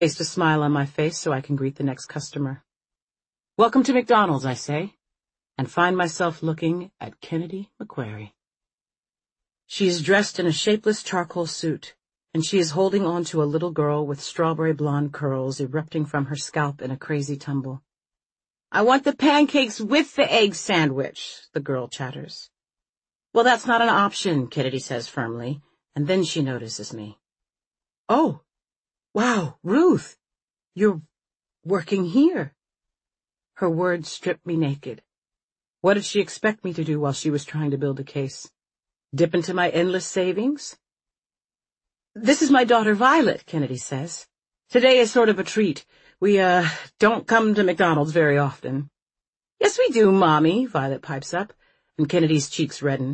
Paste a smile on my face so I can greet the next customer. Welcome to McDonald's, I say, and find myself looking at Kennedy McQuarrie. She is dressed in a shapeless charcoal suit, and she is holding on to a little girl with strawberry blonde curls erupting from her scalp in a crazy tumble. I want the pancakes with the egg sandwich, the girl chatters. Well, that's not an option, Kennedy says firmly, and then she notices me. Oh, wow, Ruth, you're working here. Her words stripped me naked. What did she expect me to do while she was trying to build a case? Dip into my endless savings? This is my daughter Violet, Kennedy says. Today is sort of a treat. We, don't come to McDonald's very often. Yes, we do, Mommy, Violet pipes up, and Kennedy's cheeks redden.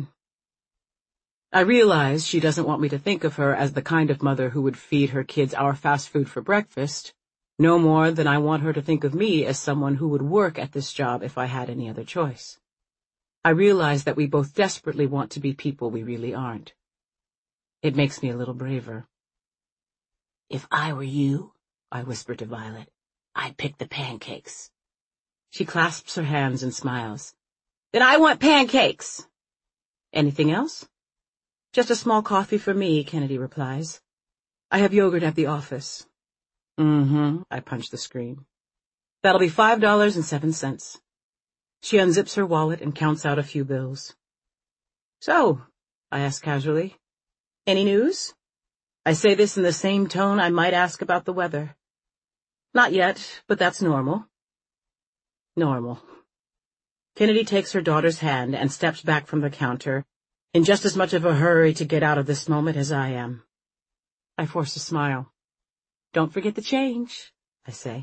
I realize she doesn't want me to think of her as the kind of mother who would feed her kids our fast food for breakfast, no more than I want her to think of me as someone who would work at this job if I had any other choice. I realize that we both desperately want to be people we really aren't. It makes me a little braver. If I were you, I whisper to Violet, I'd pick the pancakes. She clasps her hands and smiles. Then I want pancakes. Anything else? Just a small coffee for me, Kennedy replies. I have yogurt at the office. I punch the screen. That'll be $5.07. She unzips her wallet and counts out a few bills. So, I ask casually, any news? I say this in the same tone I might ask about the weather. Not yet, but that's normal. Normal. Kennedy takes her daughter's hand and steps back from the counter, in just as much of a hurry to get out of this moment as I am. I force a smile. Don't forget the change, I say.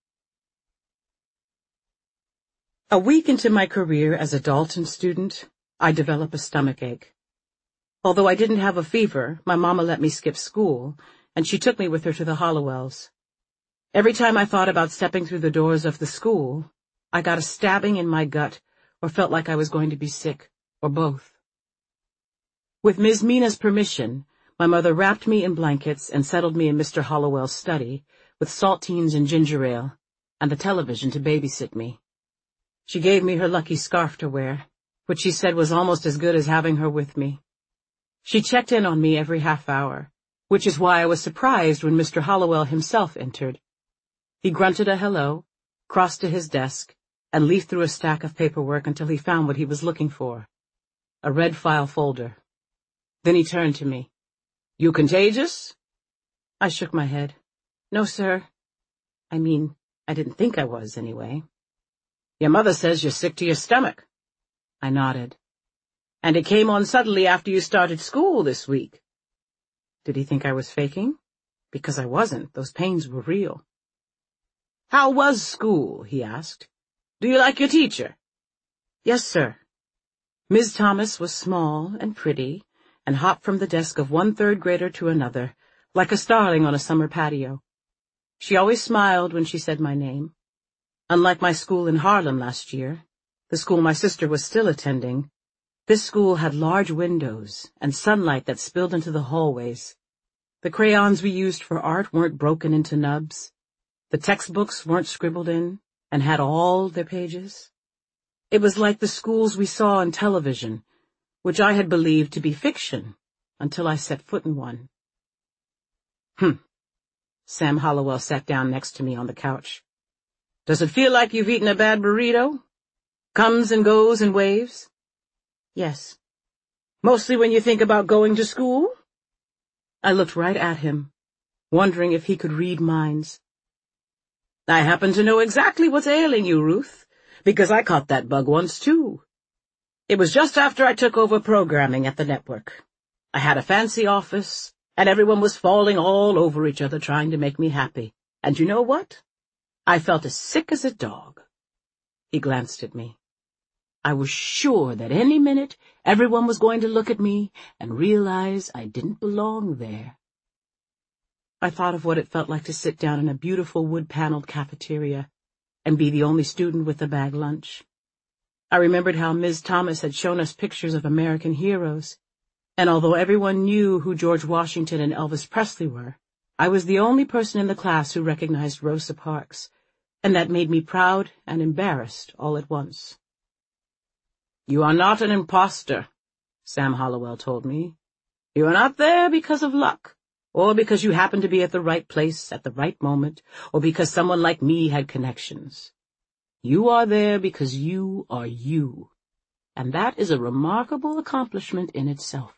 A week into my career as a Dalton student, I develop a stomachache. Although I didn't have a fever, my mama let me skip school, and she took me with her to the Hollowells. Every time I thought about stepping through the doors of the school, I got a stabbing in my gut or felt like I was going to be sick, or both. With Ms. Mina's permission, my mother wrapped me in blankets and settled me in Mr. Hollowell's study, with saltines and ginger ale, and the television to babysit me. She gave me her lucky scarf to wear, which she said was almost as good as having her with me. She checked in on me every half hour, which is why I was surprised when Mr. Hollowell himself entered. He grunted a hello, crossed to his desk, and leafed through a stack of paperwork until he found what he was looking for, a red file folder. Then he turned to me. You contagious? I shook my head. No, sir. I mean, I didn't think I was, anyway. Your mother says you're sick to your stomach. I nodded. And it came on suddenly after you started school this week. Did he think I was faking? Because I wasn't. Those pains were real. How was school? He asked. Do you like your teacher? Yes, sir. Ms. Thomas was small and pretty, and hopped from the desk of one third grader to another, like a starling on a summer patio. She always smiled when she said my name. Unlike my school in Harlem last year, the school my sister was still attending, this school had large windows and sunlight that spilled into the hallways. The crayons we used for art weren't broken into nubs. The textbooks weren't scribbled in and had all their pages. It was like the schools we saw on television, which I had believed to be fiction until I set foot in one. Sam Hollowell sat down next to me on the couch. Does it feel like you've eaten a bad burrito? Comes and goes in waves? Yes. Mostly when you think about going to school? I looked right at him, wondering if he could read minds. I happen to know exactly what's ailing you, Ruth, because I caught that bug once, too. It was just after I took over programming at the network. I had a fancy office, and everyone was falling all over each other trying to make me happy. And you know what? I felt as sick as a dog. He glanced at me. I was sure that any minute everyone was going to look at me and realize I didn't belong there. I thought of what it felt like to sit down in a beautiful wood-paneled cafeteria and be the only student with a bag lunch. I remembered how Ms. Thomas had shown us pictures of American heroes, and although everyone knew who George Washington and Elvis Presley were, I was the only person in the class who recognized Rosa Parks, and that made me proud and embarrassed all at once. "You are not an imposter," Sam Hollowell told me. "You are not there because of luck, or because you happened to be at the right place at the right moment, or because someone like me had connections. You are there because you are you, and that is a remarkable accomplishment in itself."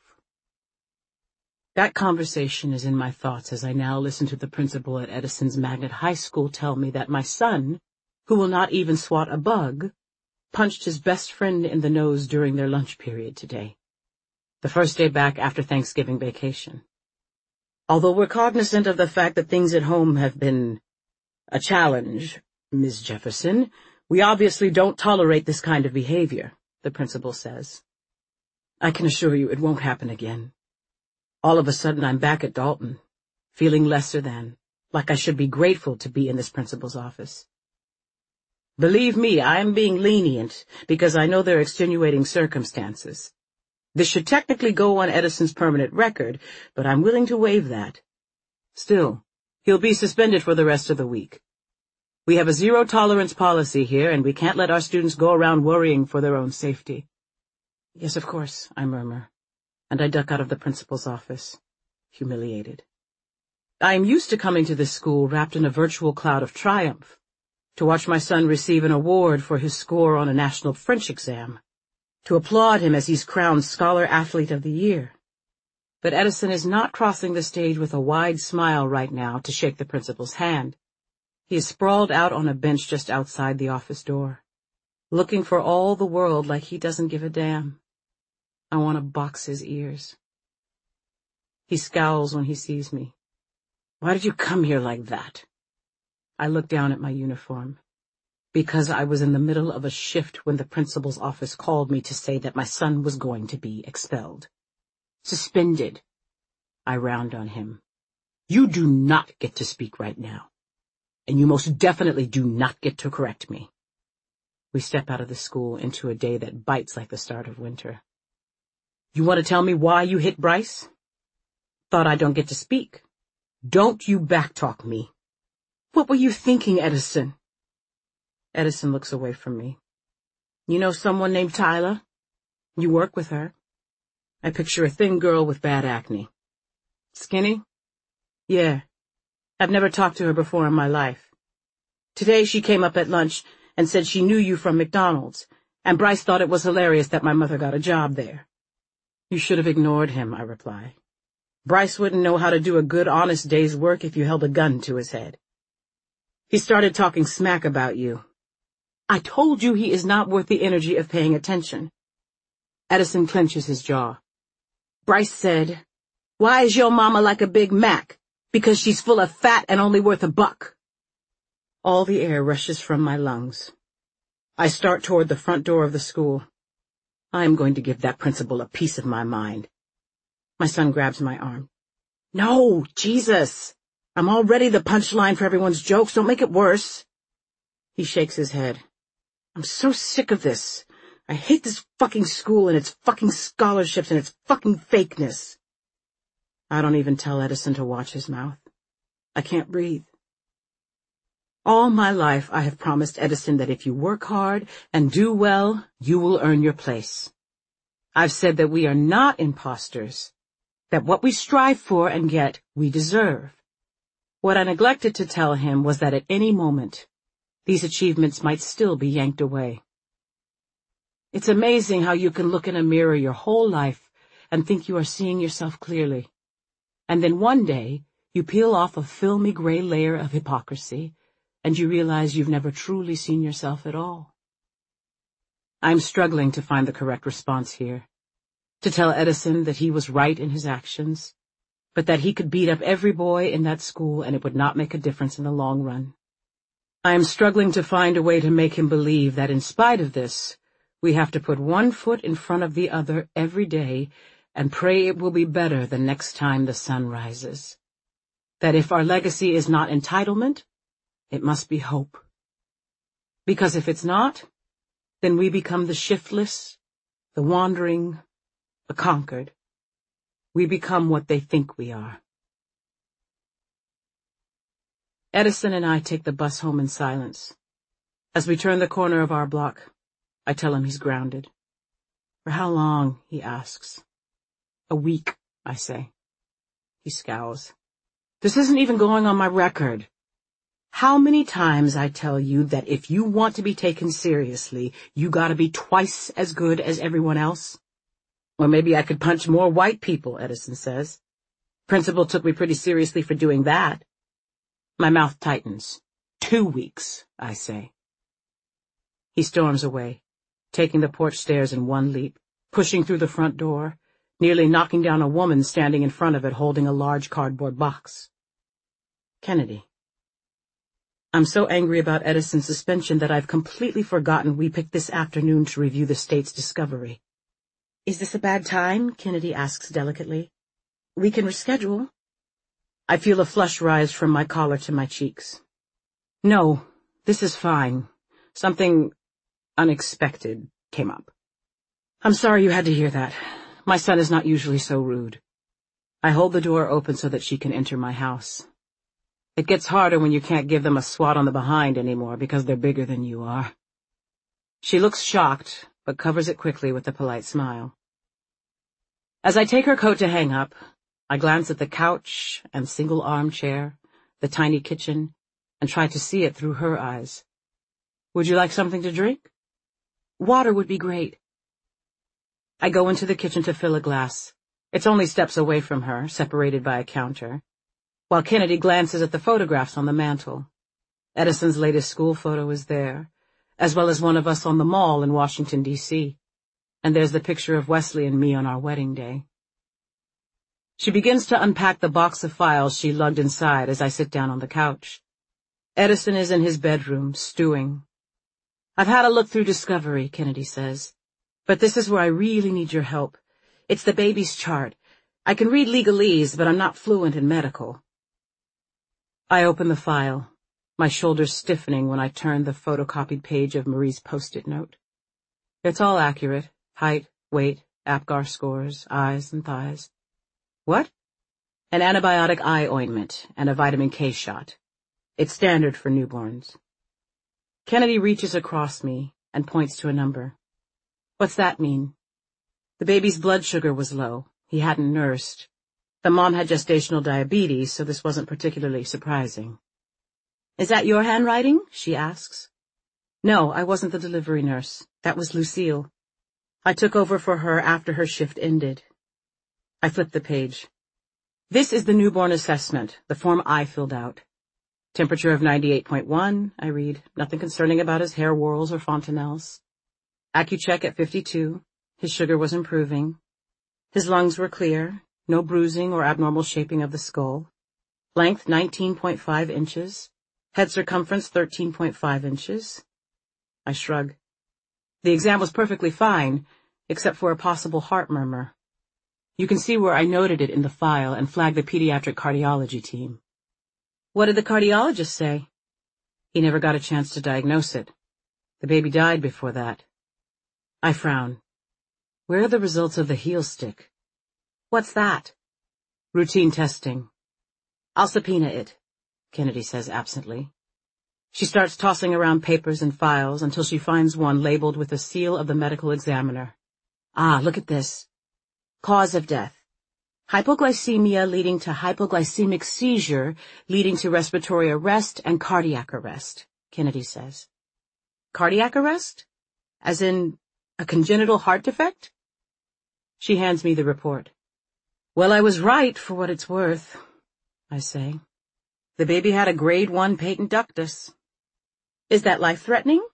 That conversation is in my thoughts as I now listen to the principal at Edison's Magnet High School tell me that my son, who will not even swat a bug, punched his best friend in the nose during their lunch period today, the first day back after Thanksgiving vacation. Although we're cognizant of the fact that things at home have been a challenge, Ms. Jefferson, we obviously don't tolerate this kind of behavior, the principal says. I can assure you it won't happen again. All of a sudden I'm back at Dalton, feeling lesser than, like I should be grateful to be in this principal's office. Believe me, I am being lenient because I know there are extenuating circumstances. This should technically go on Edison's permanent record, but I'm willing to waive that. Still, he'll be suspended for the rest of the week. We have a zero-tolerance policy here, and we can't let our students go around worrying for their own safety. Yes, of course, I murmur, and I duck out of the principal's office, humiliated. I am used to coming to this school wrapped in a virtual cloud of triumph, to watch my son receive an award for his score on a national French exam, to applaud him as he's crowned Scholar Athlete of the Year. But Edison is not crossing the stage with a wide smile right now to shake the principal's hand. He is sprawled out on a bench just outside the office door, looking for all the world like he doesn't give a damn. I want to box his ears. He scowls when he sees me. Why did you come here like that? I look down at my uniform. Because I was in the middle of a shift when the principal's office called me to say that my son was going to be expelled. Suspended. I round on him. You do not get to speak right now. And you most definitely do not get to correct me. We step out of the school into a day that bites like the start of winter. You want to tell me why you hit Bryce? Thought I don't get to speak. Don't you backtalk me. What were you thinking, Edison? Edison looks away from me. You know someone named Tyler? You work with her. I picture a thin girl with bad acne. Skinny? Yeah. I've never talked to her before in my life. Today she came up at lunch and said she knew you from McDonald's, and Bryce thought it was hilarious that my mother got a job there. You should have ignored him, I reply. Bryce wouldn't know how to do a good, honest day's work if you held a gun to his head. He started talking smack about you. I told you he is not worth the energy of paying attention. Edison clenches his jaw. Bryce said, Why is your mama like a Big Mac? Because she's full of fat and only worth $1. All the air rushes from my lungs. I start toward the front door of the school. I am going to give that principal a piece of my mind. My son grabs my arm. No, Jesus! I'm already the punchline for everyone's jokes. Don't make it worse. He shakes his head. I'm so sick of this. I hate this fucking school and its fucking scholarships and its fucking fakeness. I don't even tell Edison to watch his mouth. I can't breathe. All my life I have promised Edison that if you work hard and do well, you will earn your place. I've said that we are not imposters, that what we strive for and get, we deserve. What I neglected to tell him was that at any moment, these achievements might still be yanked away. It's amazing how you can look in a mirror your whole life and think you are seeing yourself clearly. And then one day, you peel off a filmy gray layer of hypocrisy, and you realize you've never truly seen yourself at all. I'm struggling to find the correct response here, to tell Edison that he was right in his actions, but that he could beat up every boy in that school and it would not make a difference in the long run. I am struggling to find a way to make him believe that in spite of this, we have to put one foot in front of the other every day and pray it will be better the next time the sun rises. That if our legacy is not entitlement, it must be hope. Because if it's not, then we become the shiftless, the wandering, the conquered. We become what they think we are. Edison and I take the bus home in silence. As we turn the corner of our block, I tell him he's grounded. For how long, he asks. A week, I say. He scowls. This isn't even going on my record. How many times I tell you that if you want to be taken seriously, you gotta be twice as good as everyone else? Or maybe I could punch more white people, Edison says. Principal took me pretty seriously for doing that. My mouth tightens. 2 weeks, I say. He storms away, taking the porch stairs in one leap, pushing through the front door, nearly knocking down a woman standing in front of it holding a large cardboard box. Kennedy. I'm so angry about Edison's suspension that I've completely forgotten we picked this afternoon to review the state's discovery. Is this a bad time? Kennedy asks delicately. We can reschedule. I feel a flush rise from my collar to my cheeks. No, this is fine. Something unexpected came up. I'm sorry you had to hear that. My son is not usually so rude. I hold the door open so that she can enter my house. It gets harder when you can't give them a swat on the behind anymore because they're bigger than you are. She looks shocked, but covers it quickly with a polite smile. As I take her coat to hang up, I glance at the couch and single armchair, the tiny kitchen, and try to see it through her eyes. Would you like something to drink? Water would be great. I go into the kitchen to fill a glass. It's only steps away from her, separated by a counter, while Kennedy glances at the photographs on the mantel. Edison's latest school photo is there, as well as one of us on the mall in Washington, D.C., and there's the picture of Wesley and me on our wedding day. She begins to unpack the box of files she lugged inside as I sit down on the couch. Edison is in his bedroom, stewing. I've had a look through Discovery, Kennedy says, but this is where I really need your help. It's the baby's chart. I can read legalese, but I'm not fluent in medical. I open the file, my shoulders stiffening when I turn the photocopied page of Marie's post-it note. It's all accurate. Height, weight, APGAR scores, eyes and thighs. What? An antibiotic eye ointment and a vitamin K shot. It's standard for newborns. Kennedy reaches across me and points to a number. What's that mean? The baby's blood sugar was low. He hadn't nursed. The mom had gestational diabetes, so this wasn't particularly surprising. Is that your handwriting? She asks. No, I wasn't the delivery nurse. That was Lucille. I took over for her after her shift ended. I flip the page. This is the newborn assessment, the form I filled out. Temperature of 98.1, I read. Nothing concerning about his hair whorls or fontanelles. Accu-check at 52. His sugar was improving. His lungs were clear. No bruising or abnormal shaping of the skull. Length 19.5 inches. Head circumference 13.5 inches. I shrug. The exam was perfectly fine, except for a possible heart murmur. You can see where I noted it in the file and flagged the pediatric cardiology team. What did the cardiologist say? He never got a chance to diagnose it. The baby died before that. I frown. Where are the results of the heel stick? What's that? Routine testing. I'll subpoena it, Kennedy says absently. She starts tossing around papers and files until she finds one labeled with the seal of the medical examiner. Ah, look at this. Cause of death. Hypoglycemia leading to hypoglycemic seizure, leading to respiratory arrest and cardiac arrest, Kennedy says. Cardiac arrest? As in a congenital heart defect? She hands me the report. Well, I was right for what it's worth, I say. The baby had a grade 1 patent ductus. Is that life-threatening?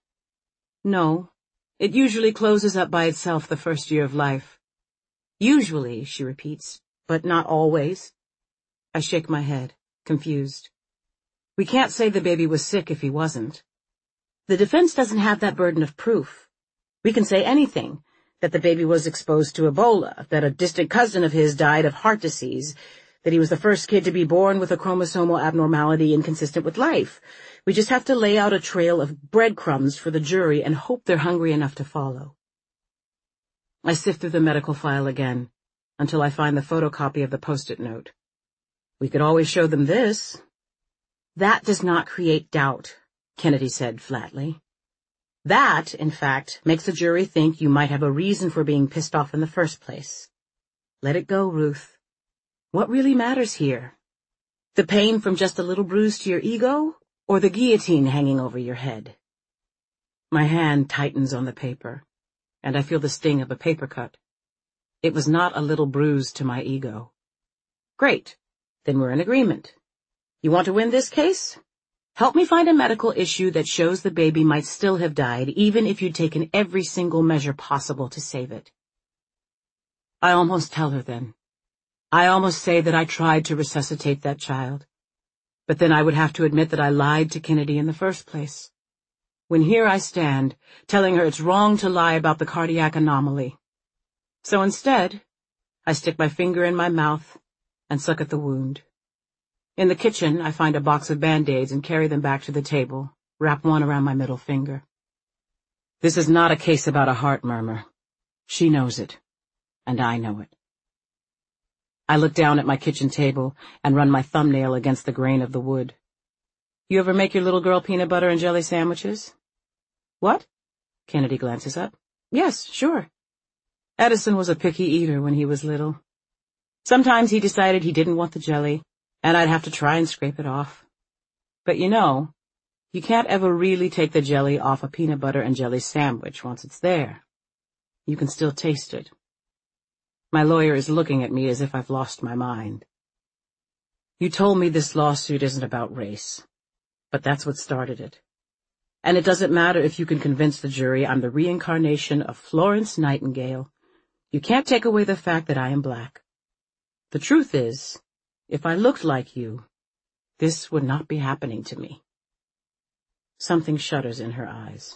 No. It usually closes up by itself the first year of life. Usually, she repeats, but not always. I shake my head, confused. We can't say the baby was sick if he wasn't. The defense doesn't have that burden of proof. We can say anything, that the baby was exposed to Ebola, that a distant cousin of his died of heart disease, that he was the first kid to be born with a chromosomal abnormality inconsistent with life. We just have to lay out a trail of breadcrumbs for the jury and hope they're hungry enough to follow. I sift through the medical file again, until I find the photocopy of the post-it note. We could always show them this. That does not create doubt, Kennedy said flatly. That, in fact, makes a jury think you might have a reason for being pissed off in the first place. Let it go, Ruth. What really matters here? The pain from just a little bruise to your ego, or the guillotine hanging over your head? My hand tightens on the paper, and I feel the sting of a paper cut. It was not a little bruise to my ego. Great. Then we're in agreement. You want to win this case? Help me find a medical issue that shows the baby might still have died, even if you'd taken every single measure possible to save it. I almost tell her then. I almost say that I tried to resuscitate that child. But then I would have to admit that I lied to Kennedy in the first place. When here I stand, telling her it's wrong to lie about the cardiac anomaly. So instead, I stick my finger in my mouth and suck at the wound. In the kitchen, I find a box of Band-Aids and carry them back to the table, wrap one around my middle finger. This is not a case about a heart murmur. She knows it, and I know it. I look down at my kitchen table and run my thumbnail against the grain of the wood. You ever make your little girl peanut butter and jelly sandwiches? What? Kennedy glances up. Yes, sure. Edison was a picky eater when he was little. Sometimes he decided he didn't want the jelly, and I'd have to try and scrape it off. But you know, you can't ever really take the jelly off a peanut butter and jelly sandwich once it's there. You can still taste it. My lawyer is looking at me as if I've lost my mind. You told me this lawsuit isn't about race, but that's what started it. And it doesn't matter if you can convince the jury I'm the reincarnation of Florence Nightingale. You can't take away the fact that I am black. The truth is, if I looked like you, this would not be happening to me. Something shudders in her eyes.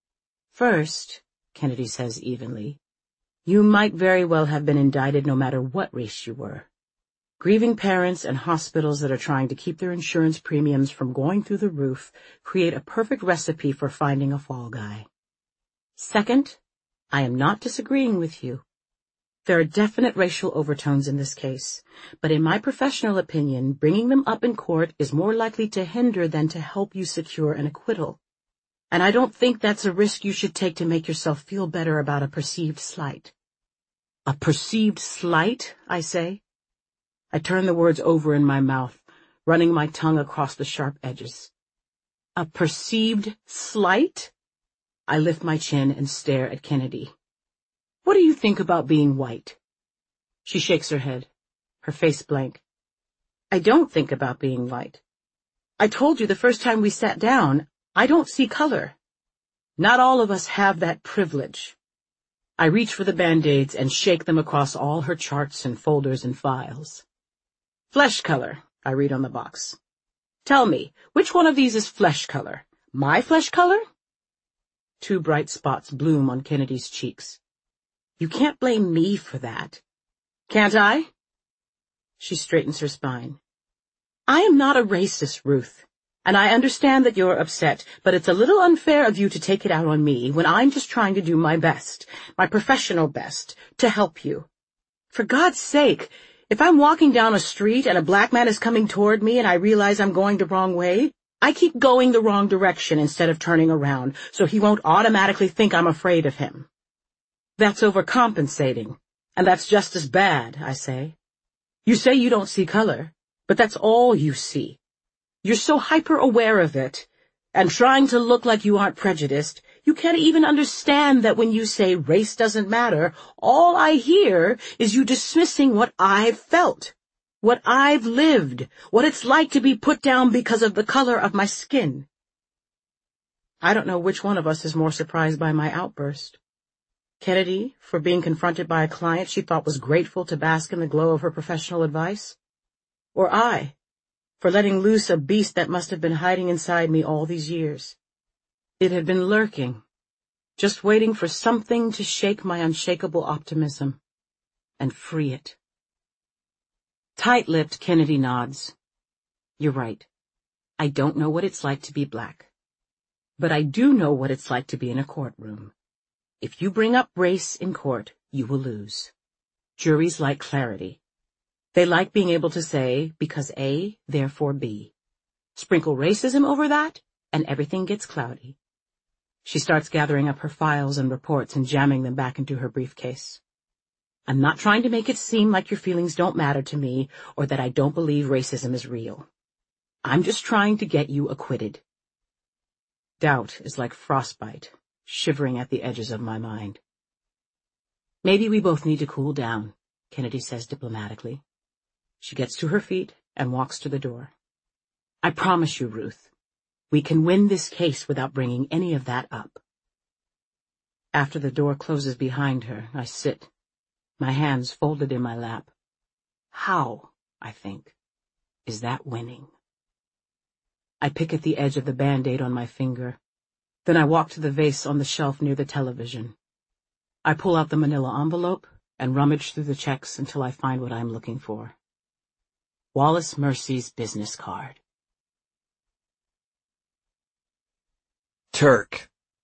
First, Kennedy says evenly, you might very well have been indicted no matter what race you were. Grieving parents and hospitals that are trying to keep their insurance premiums from going through the roof create a perfect recipe for finding a fall guy. Second, I am not disagreeing with you. There are definite racial overtones in this case, but in my professional opinion, bringing them up in court is more likely to hinder than to help you secure an acquittal. And I don't think that's a risk you should take to make yourself feel better about a perceived slight. A perceived slight, I say. I turn the words over in my mouth, running my tongue across the sharp edges. A perceived slight? I lift my chin and stare at Kennedy. What do you think about being white? She shakes her head, her face blank. I don't think about being white. I told you the first time we sat down, I don't see color. Not all of us have that privilege. I reach for the Band-Aids and shake them across all her charts and folders and files. Flesh color, I read on the box. Tell me, which one of these is flesh color? My flesh color? Two bright spots bloom on Kennedy's cheeks. You can't blame me for that. Can't I? She straightens her spine. I am not a racist, Ruth, and I understand that you're upset, but it's a little unfair of you to take it out on me when I'm just trying to do my best, my professional best, to help you. For God's sake, if I'm walking down a street and a black man is coming toward me and I realize I'm going the wrong way, I keep going the wrong direction instead of turning around, so he won't automatically think I'm afraid of him. That's overcompensating, and that's just as bad, I say. You say you don't see color, but that's all you see. You're so hyper-aware of it, and trying to look like you aren't prejudiced, you can't even understand that when you say race doesn't matter, all I hear is you dismissing what I've felt, what I've lived, what it's like to be put down because of the color of my skin. I don't know which one of us is more surprised by my outburst. Kennedy, for being confronted by a client she thought was grateful to bask in the glow of her professional advice? Or I, for letting loose a beast that must have been hiding inside me all these years? It had been lurking, just waiting for something to shake my unshakable optimism and free it. Tight-lipped, Kennedy nods. You're right. I don't know what it's like to be black. But I do know what it's like to be in a courtroom. If you bring up race in court, you will lose. Juries like clarity. They like being able to say, because A, therefore B. Sprinkle racism over that, and everything gets cloudy. She starts gathering up her files and reports and jamming them back into her briefcase. I'm not trying to make it seem like your feelings don't matter to me or that I don't believe racism is real. I'm just trying to get you acquitted. Doubt is like frostbite, shivering at the edges of my mind. Maybe we both need to cool down, Kennedy says diplomatically. She gets to her feet and walks to the door. I promise you, Ruth, we can win this case without bringing any of that up. After the door closes behind her, I sit, my hands folded in my lap. How, I think, is that winning? I pick at the edge of the Band-Aid on my finger. Then I walk to the vase on the shelf near the television. I pull out the manila envelope and rummage through the checks until I find what I'm looking for. Wallace Mercy's business card. Turk.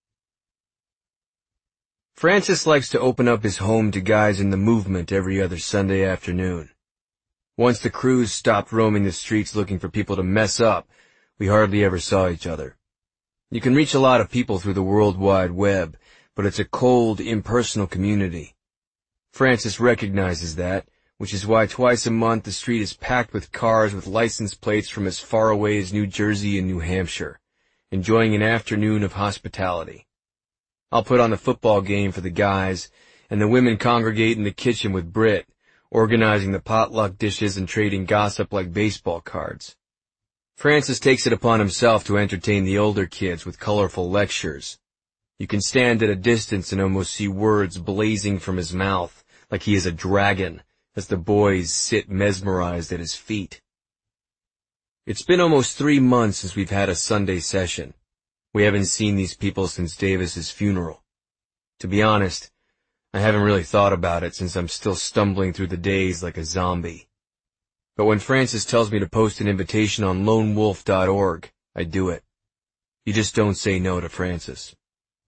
Francis likes to open up his home to guys in the movement every other Sunday afternoon. Once the crews stopped roaming the streets looking for people to mess up, we hardly ever saw each other. You can reach a lot of people through the World Wide Web, but it's a cold, impersonal community. Francis recognizes that, which is why twice a month the street is packed with cars with license plates from as far away as New Jersey and New Hampshire, enjoying an afternoon of hospitality. I'll put on the football game for the guys, and the women congregate in the kitchen with Britt, organizing the potluck dishes and trading gossip like baseball cards. Francis takes it upon himself to entertain the older kids with colorful lectures. You can stand at a distance and almost see words blazing from his mouth, like he is a dragon, as the boys sit mesmerized at his feet. It's been almost 3 months since we've had a Sunday session. We haven't seen these people since Davis's funeral. To be honest, I haven't really thought about it since I'm still stumbling through the days like a zombie. But when Francis tells me to post an invitation on lonewolf.org, I do it. You just don't say no to Francis.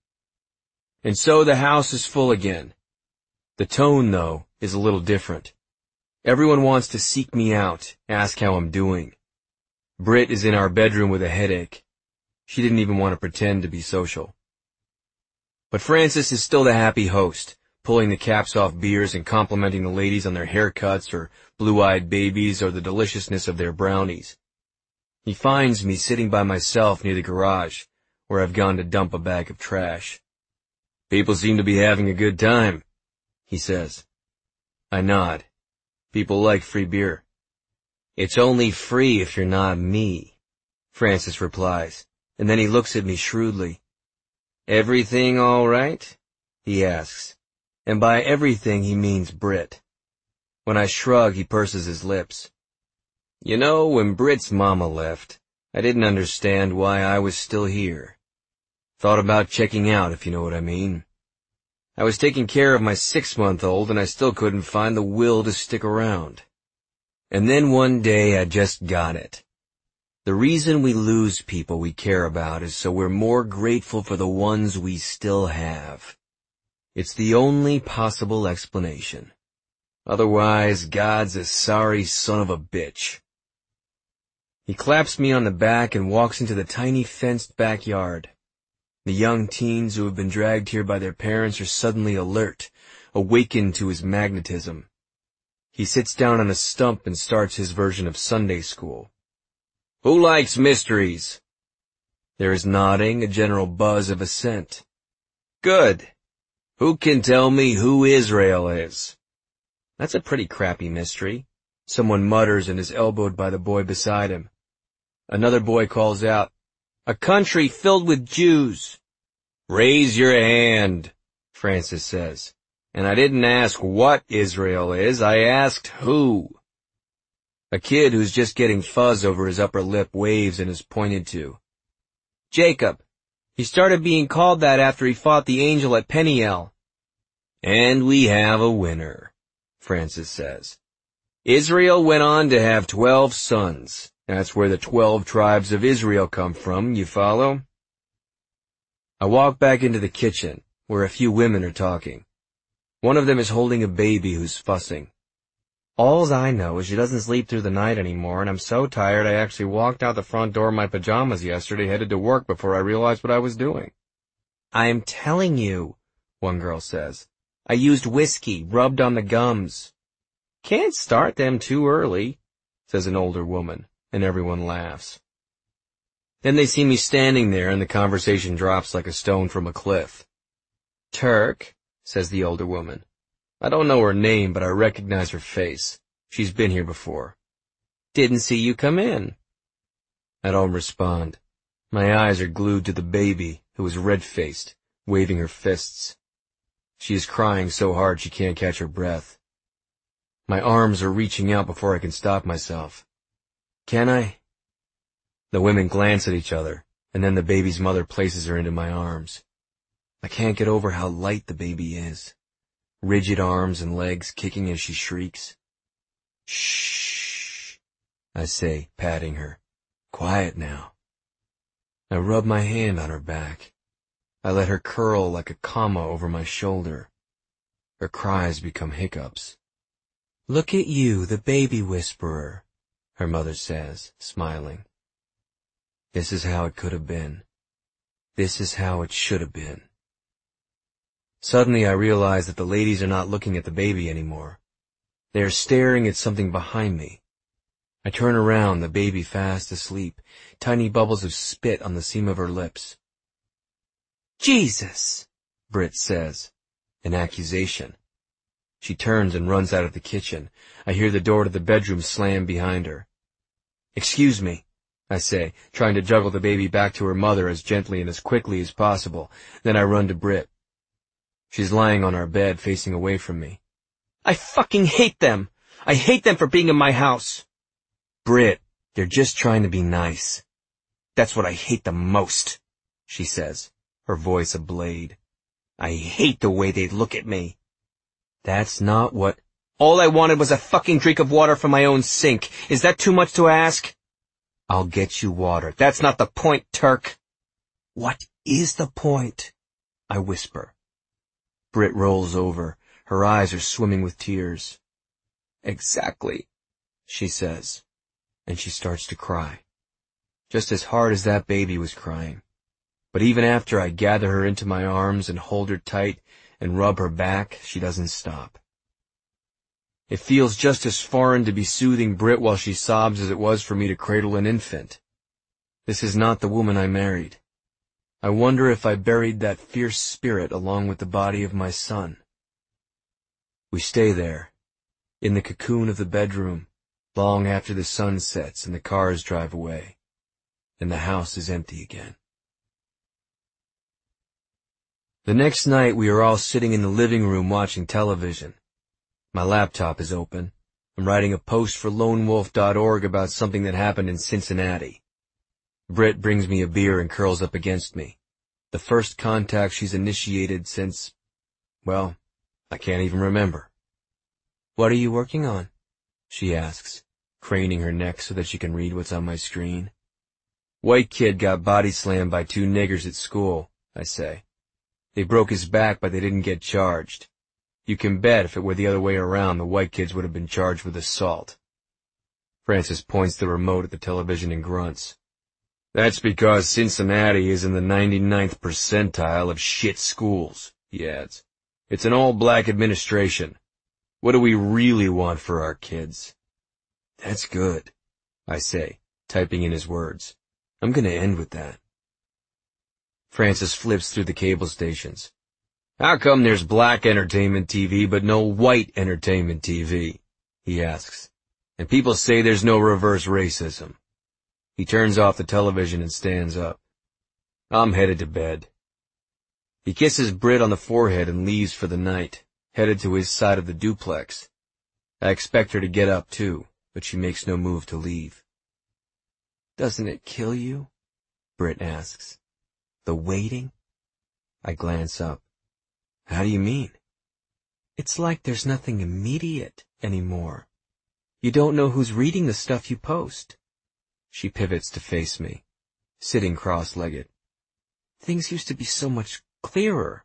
And so the house is full again. The tone, though, is a little different. Everyone wants to seek me out, ask how I'm doing. Britt is in our bedroom with a headache. She didn't even want to pretend to be social. But Francis is still the happy host, pulling the caps off beers and complimenting the ladies on their haircuts or blue-eyed babies or the deliciousness of their brownies. He finds me sitting by myself near the garage, where I've gone to dump a bag of trash. People seem to be having a good time, he says. I nod. People like free beer. It's only free if you're not me, Francis replies, and then he looks at me shrewdly. Everything all right? He asks, and by everything he means Britt. When I shrug, he purses his lips. You know, when Britt's mama left, I didn't understand why I was still here. Thought about checking out, if you know what I mean. I was taking care of my 6-month-old and I still couldn't find the will to stick around. And then one day I just got it. The reason we lose people we care about is so we're more grateful for the ones we still have. It's the only possible explanation. Otherwise, God's a sorry son of a bitch. He claps me on the back and walks into the tiny fenced backyard. The young teens who have been dragged here by their parents are suddenly alert, awakened to his magnetism. He sits down on a stump and starts his version of Sunday school. Who likes mysteries? There is nodding, a general buzz of assent. Good. Who can tell me who Israel is? That's a pretty crappy mystery. Someone mutters and is elbowed by the boy beside him. Another boy calls out, A country filled with Jews. Raise your hand, Francis says. And I didn't ask what Israel is, I asked who. A kid who's just getting fuzz over his upper lip waves and is pointed to. Jacob. He started being called that after he fought the angel at Peniel. And we have a winner, Francis says. Israel went on to have 12 sons. That's where the 12 tribes of Israel come from, you follow? I walk back into the kitchen, where a few women are talking. One of them is holding a baby who's fussing. Alls I know is she doesn't sleep through the night anymore, and I'm so tired I actually walked out the front door in my pajamas yesterday, headed to work before I realized what I was doing. I'm telling you, one girl says. I used whiskey, rubbed on the gums. Can't start them too early, says an older woman, and everyone laughs. Then they see me standing there, and the conversation drops like a stone from a cliff. Turk, says the older woman. I don't know her name, but I recognize her face. She's been here before. Didn't see you come in. I don't respond. My eyes are glued to the baby, who is red-faced, waving her fists. She is crying so hard she can't catch her breath. My arms are reaching out before I can stop myself. Can I? The women glance at each other, and then the baby's mother places her into my arms. I can't get over how light the baby is. Rigid arms and legs kicking as she shrieks. Shh, I say, patting her. Quiet now. I rub my hand on her back. I let her curl like a comma over my shoulder. Her cries become hiccups. Look at you, the baby whisperer, her mother says, smiling. This is how it could have been. This is how it should have been. Suddenly I realize that the ladies are not looking at the baby anymore. They are staring at something behind me. I turn around, the baby fast asleep, tiny bubbles of spit on the seam of her lips. Jesus, Britt says, an accusation. She turns and runs out of the kitchen. I hear the door to the bedroom slam behind her. Excuse me, I say, trying to juggle the baby back to her mother as gently and as quickly as possible. Then I run to Britt. She's lying on our bed, facing away from me. I fucking hate them! I hate them for being in my house! Britt, they're just trying to be nice. That's what I hate the most, she says, her voice a blade. I hate the way they look at me. That's not what... All I wanted was a fucking drink of water from my own sink. Is that too much to ask? I'll get you water. That's not the point, Turk. What is the point? I whisper. Britt rolls over. Her eyes are swimming with tears. Exactly, she says, and she starts to cry. Just as hard as that baby was crying. But even after I gather her into my arms and hold her tight and rub her back, she doesn't stop. It feels just as foreign to be soothing Britt while she sobs as it was for me to cradle an infant. This is not the woman I married. I wonder if I buried that fierce spirit along with the body of my son. We stay there, in the cocoon of the bedroom, long after the sun sets and the cars drive away, and the house is empty again. The next night we are all sitting in the living room watching television. My laptop is open. I'm writing a post for lonewolf.org about something that happened in Cincinnati. Britt brings me a beer and curls up against me. The first contact she's initiated since, well, I can't even remember. What are you working on? She asks, craning her neck so that she can read what's on my screen. White kid got body slammed by 2 niggers at school, I say. They broke his back, but they didn't get charged. You can bet if it were the other way around, the white kids would have been charged with assault. Francis points the remote at the television and grunts. That's because Cincinnati is in the 99th percentile of shit schools, he adds. It's an all-black administration. What do we really want for our kids? That's good, I say, typing in his words. I'm gonna end with that. Francis flips through the cable stations. How come there's black entertainment TV but no white entertainment TV? He asks. And people say there's no reverse racism. He turns off the television and stands up. I'm headed to bed. He kisses Britt on the forehead and leaves for the night, headed to his side of the duplex. I expect her to get up too, but she makes no move to leave. Doesn't it kill you? Britt asks. The waiting? I glance up. How do you mean? It's like there's nothing immediate anymore. You don't know who's reading the stuff you post. She pivots to face me, sitting cross-legged. Things used to be so much clearer.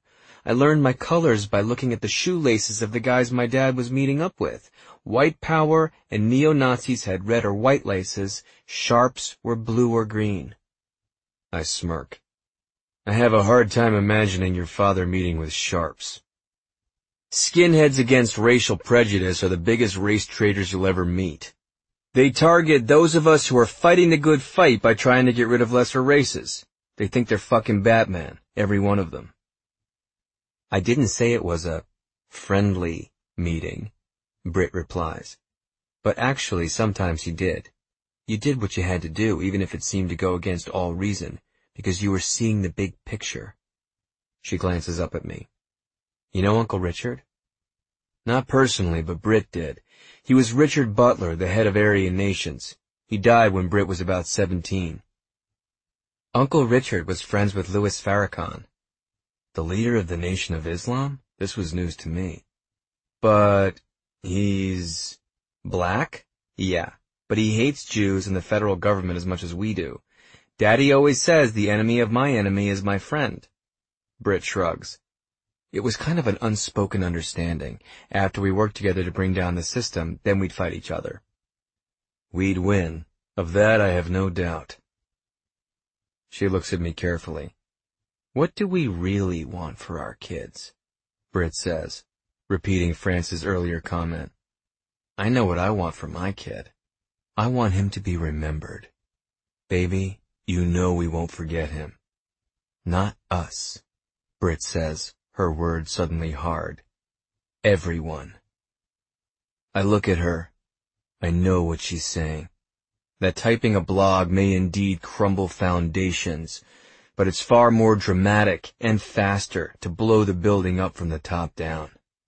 I learned my colors by looking at the shoelaces of the guys my dad was meeting up with. White power and neo-Nazis had red or white laces. Sharps were blue or green. I smirk. I have a hard time imagining your father meeting with Sharps. Skinheads against racial prejudice are the biggest race traitors you'll ever meet. They target those of us who are fighting the good fight by trying to get rid of lesser races. They think they're fucking Batman, every one of them. I didn't say it was a friendly meeting, Britt replies. But actually, sometimes you did. You did what you had to do, even if it seemed to go against all reason, because you were seeing the big picture. She glances up at me. You know Uncle Richard? Not personally, but Britt did. He was Richard Butler, the head of Aryan Nations. He died when Britt was about 17. Uncle Richard was friends with Louis Farrakhan. The leader of the Nation of Islam? This was news to me. But he's black? Yeah, but he hates Jews and the federal government as much as we do. Daddy always says the enemy of my enemy is my friend. Britt shrugs. It was kind of an unspoken understanding. After we worked together to bring down the system, then we'd fight each other. We'd win. Of that I have no doubt. She looks at me carefully. What do we really want for our kids? Britt says, repeating France's earlier comment. I know what I want for my kid. I want him to be remembered. Baby, you know we won't forget him. Not us, Britt says, her words suddenly hard. Everyone. I look at her. I know what she's saying. That typing a blog may indeed crumble foundations, but it's far more dramatic and faster to blow the building up from the top down.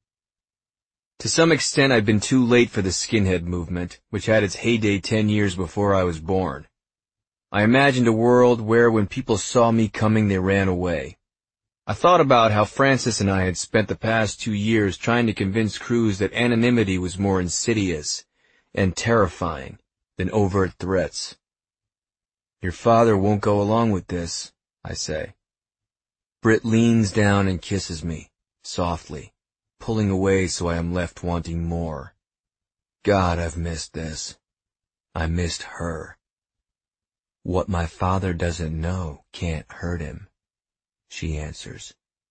To some extent, I've been too late for the skinhead movement, which had its heyday 10 years before I was born. I imagined a world where when people saw me coming, they ran away. I thought about how Francis and I had spent the past 2 years trying to convince Cruz that anonymity was more insidious and terrifying than overt threats. Your father won't go along with this, I say. Britt leans down and kisses me, softly, pulling away so I am left wanting more. God, I've missed this. I missed her. What my father doesn't know can't hurt him, she answers.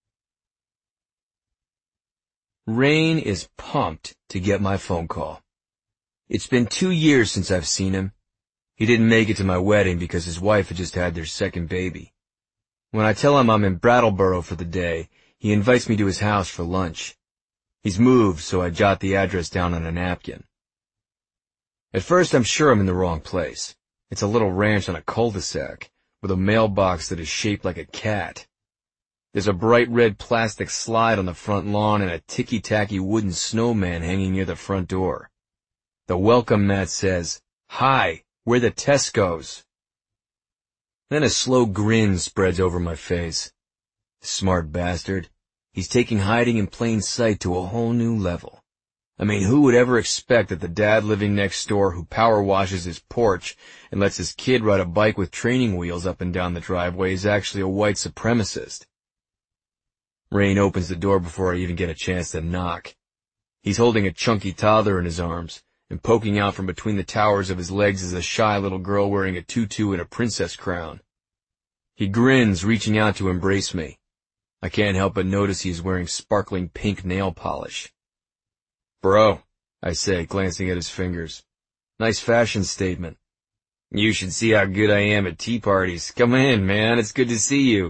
Rain is pumped to get my phone call. It's been 2 years since I've seen him. He didn't make it to my wedding because his wife had just had their second baby. When I tell him I'm in Brattleboro for the day, he invites me to his house for lunch. He's moved, so I jot the address down on a napkin. At first, I'm sure I'm in the wrong place. It's a little ranch on a cul-de-sac, with a mailbox that is shaped like a cat. There's a bright red plastic slide on the front lawn and a ticky-tacky wooden snowman hanging near the front door. The welcome mat says, "Hi, we're the Tescos." Then a slow grin spreads over my face. Smart bastard. He's taking hiding in plain sight to a whole new level. I mean, who would ever expect that the dad living next door who power washes his porch and lets his kid ride a bike with training wheels up and down the driveway is actually a white supremacist? Rain opens the door before I even get a chance to knock. He's holding a chunky toddler in his arms, and poking out from between the towers of his legs is a shy little girl wearing a tutu and a princess crown. He grins, reaching out to embrace me. I can't help but notice he is wearing sparkling pink nail polish. Bro, I say, glancing at his fingers. Nice fashion statement. You should see how good I am at tea parties. Come in, man, it's good to see you.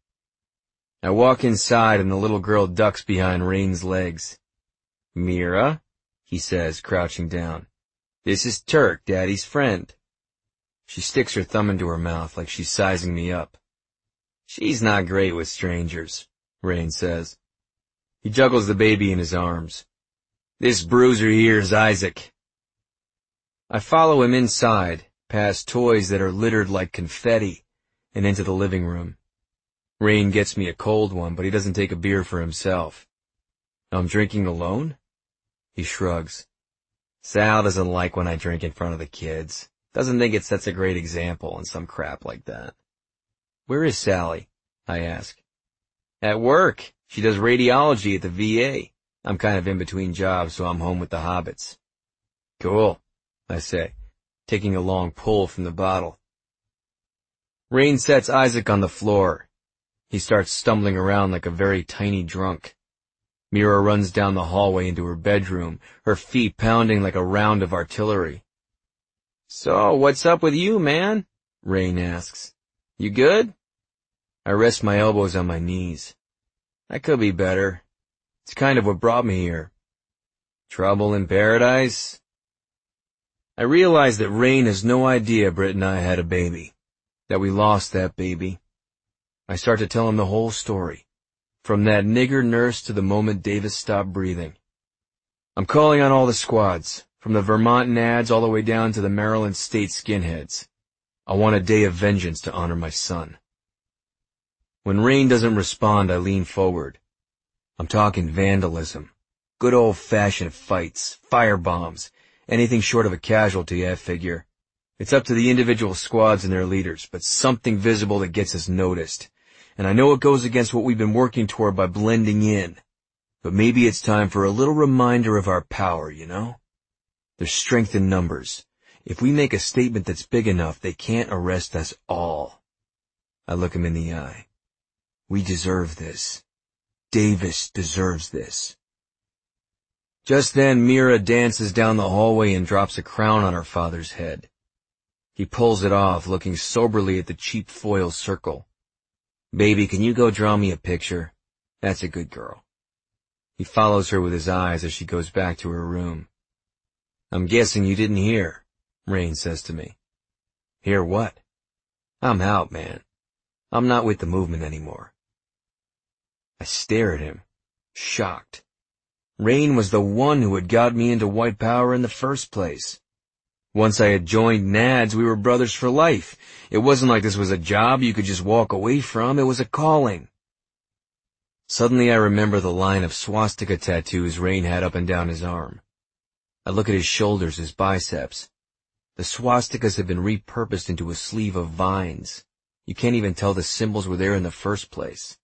I walk inside and the little girl ducks behind Rain's legs. Mira, he says, crouching down. This is Turk, Daddy's friend. She sticks her thumb into her mouth like she's sizing me up. She's not great with strangers, Rain says. He juggles the baby in his arms. This bruiser here is Isaac. I follow him inside, past toys that are littered like confetti, and into the living room. Rain gets me a cold one, but he doesn't take a beer for himself. I'm drinking alone? He shrugs. Sal doesn't like when I drink in front of the kids. Doesn't think it sets a great example and some crap like that. Where is Sally? I ask. At work, She does radiology at the VA. I'm kind of in between jobs, so I'm home with the hobbits. Cool, I say, taking a long pull from the bottle. Rain sets Isaac on the floor. He starts stumbling around like a very tiny drunk. Mira runs down the hallway into her bedroom, her feet pounding like a round of artillery. So, what's up with you, man? Rain asks. You good? I rest my elbows on my knees. I could be better. It's kind of what brought me here. Trouble in paradise? I realize that Rain has no idea Britt and I had a baby, that we lost that baby. I start to tell him the whole story, from that nigger nurse to the moment Davis stopped breathing. I'm calling on all the squads, from the Vermont Nads all the way down to the Maryland State skinheads. I want a day of vengeance to honor my son. When Rain doesn't respond, I lean forward. I'm talking vandalism, good old-fashioned fights, firebombs, anything short of a casualty, I figure. It's up to the individual squads and their leaders, but something visible that gets us noticed. And I know it goes against what we've been working toward by blending in. But maybe it's time for a little reminder of our power, you know? There's strength in numbers. If we make a statement that's big enough, they can't arrest us all. I look him in the eye. We deserve this. Davis deserves this. Just then, Mira dances down the hallway and drops a crown on her father's head. He pulls it off, looking soberly at the cheap foil circle. Baby, can you go draw me a picture? That's a good girl. He follows her with his eyes as she goes back to her room. I'm guessing you didn't hear, Rain says to me. Hear what? I'm out, man. I'm not with the movement anymore. I stare at him, shocked. Rain was the one who had got me into white power in the first place. Once I had joined Nads, we were brothers for life. It wasn't like this was a job you could just walk away from. It was a calling. Suddenly I remember the line of swastika tattoos Rain had up and down his arm. I look at his shoulders, his biceps. The swastikas had been repurposed into a sleeve of vines. You can't even tell the symbols were there in the first place.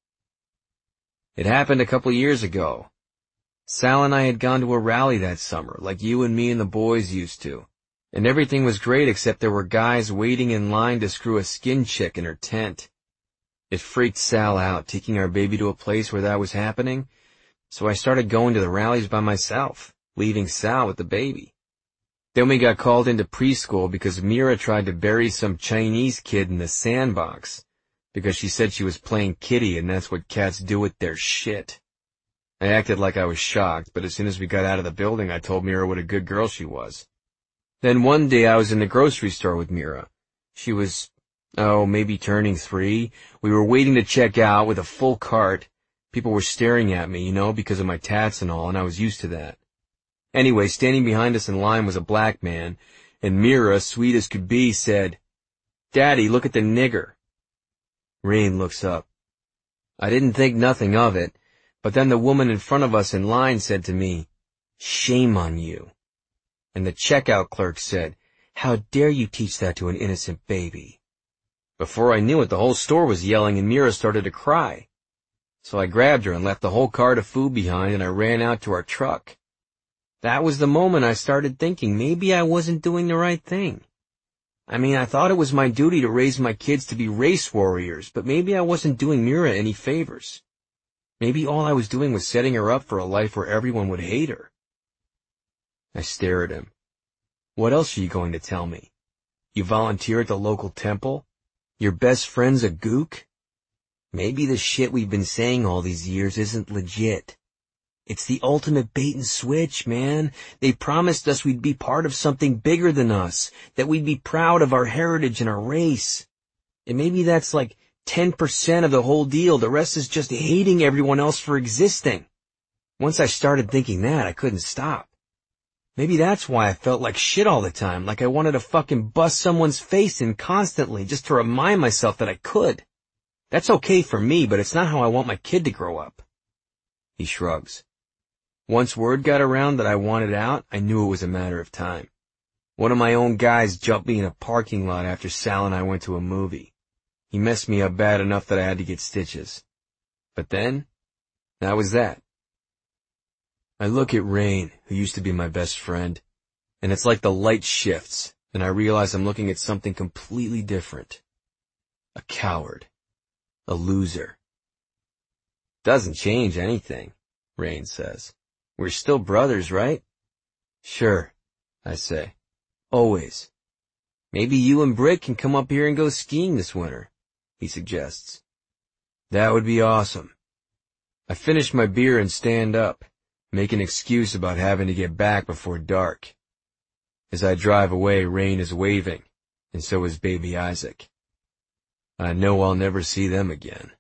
It happened a couple years ago. Sal and I had gone to a rally that summer, like you and me and the boys used to. And everything was great except there were guys waiting in line to screw a skin chick in her tent. It freaked Sal out, taking our baby to a place where that was happening, so I started going to the rallies by myself, leaving Sal with the baby. Then we got called into preschool because Mira tried to bury some Chinese kid in the sandbox, because she said she was playing kitty and that's what cats do with their shit. I acted like I was shocked, but as soon as we got out of the building I told Mira what a good girl she was. Then one day I was in the grocery store with Mira. She was, maybe turning 3. We were waiting to check out with a full cart. People were staring at me, because of my tats and all, and I was used to that. Anyway, standing behind us in line was a black man, and Mira, sweet as could be, said, "Daddy, look at the nigger." Rain looks up. I didn't think nothing of it, but then the woman in front of us in line said to me, "Shame on you." And the checkout clerk said, "How dare you teach that to an innocent baby?" Before I knew it, the whole store was yelling and Mira started to cry. So I grabbed her and left the whole cart of food behind and I ran out to our truck. That was the moment I started thinking maybe I wasn't doing the right thing. I thought it was my duty to raise my kids to be race warriors, but maybe I wasn't doing Mira any favors. Maybe all I was doing was setting her up for a life where everyone would hate her. I stare at him. What else are you going to tell me? You volunteer at the local temple? Your best friend's a gook? Maybe the shit we've been saying all these years isn't legit. It's the ultimate bait and switch, man. They promised us we'd be part of something bigger than us, that we'd be proud of our heritage and our race. And maybe that's like 10% of the whole deal. The rest is just hating everyone else for existing. Once I started thinking that, I couldn't stop. Maybe that's why I felt like shit all the time, like I wanted to fucking bust someone's face in constantly just to remind myself that I could. That's okay for me, but it's not how I want my kid to grow up. He shrugs. Once word got around that I wanted out, I knew it was a matter of time. One of my own guys jumped me in a parking lot after Sal and I went to a movie. He messed me up bad enough that I had to get stitches. But then, That was that. I look at Rain, who used to be my best friend, and it's like the light shifts, and I realize I'm looking at something completely different. A coward. A loser. Doesn't change anything, Rain says. We're still brothers, right? Sure, I say. Always. Maybe you and Britt can come up here and go skiing this winter, he suggests. That would be awesome. I finish my beer and stand up, make an excuse about having to get back before dark. As I drive away, Rain is waving, and so is baby Isaac. I know I'll never see them again.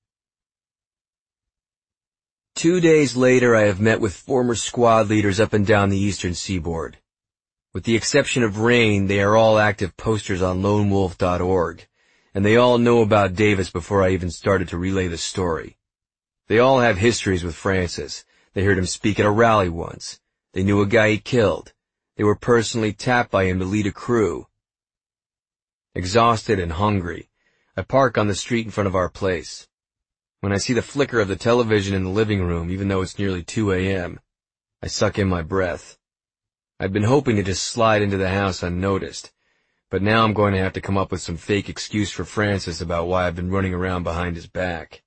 2 days later, I have met with former squad leaders up and down the eastern seaboard. With the exception of Rain, they are all active posters on lonewolf.org, and they all know about Davis before I even started to relay the story. They all have histories with Francis. They heard him speak at a rally once. They knew a guy he killed. They were personally tapped by him to lead a crew. Exhausted and hungry, I park on the street in front of our place. When I see the flicker of the television in the living room, even though it's nearly 2 a.m., I suck in my breath. I'd been hoping to just slide into the house unnoticed, but now I'm going to have to come up with some fake excuse for Francis about why I've been running around behind his back.